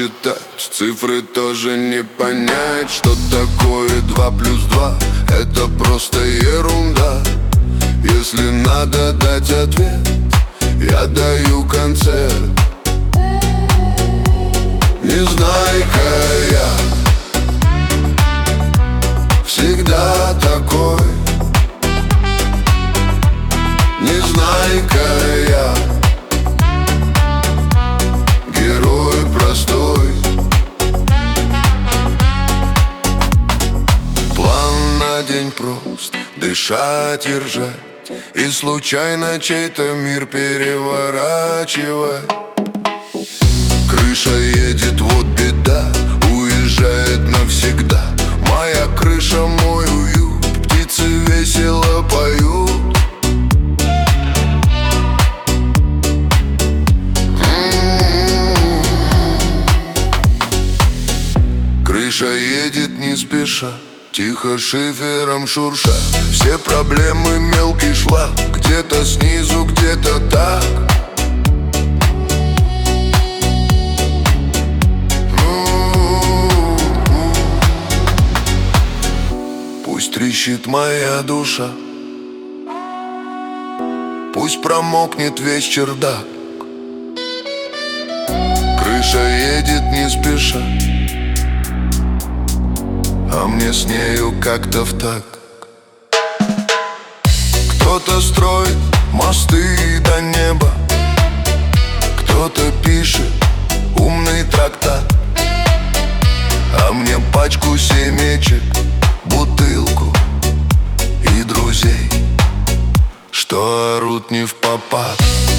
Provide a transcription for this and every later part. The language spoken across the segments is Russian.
считать, цифры тоже не понять. Что такое 2 плюс 2? Это просто ерунда. Если надо дать ответ, я даю концерт. Незнайка я, всегда такой. Незнайка я, герой простой. План на день прост: дышать и ржать, и случайно чей-то мир переворачивать. Крыша едет, вот беда, уезжает навсегда. Моя крыша, мой уют, птицы весело поют. Крыша едет не спеша, тихо шифером шурша. Все проблемы мелкий шлак, где-то снизу, где-то так. Пусть трещит моя душа, пусть промокнет весь чердак. Крыша едет не спеша, а мне с нею как-то втак. Кто-то строит мосты до неба, кто-то пишет умный трактат, а мне пачку семечек, бутылку и друзей, что орут не впопад.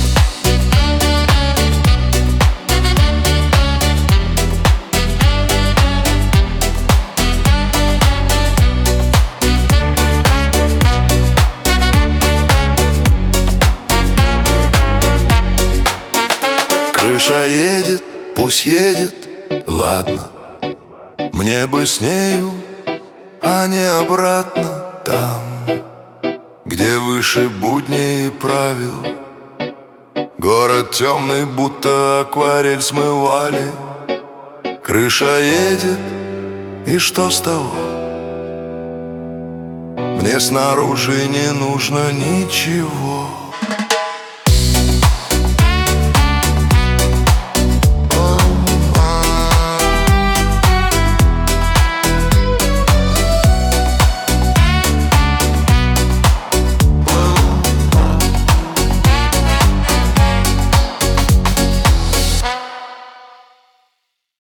Крыша едет, пусть едет, ладно. Мне бы с нею, а не обратно. Там, где выше будней и правил, город темный, будто акварель смывали. Крыша едет, и что с того? Мне снаружи не нужно ничего.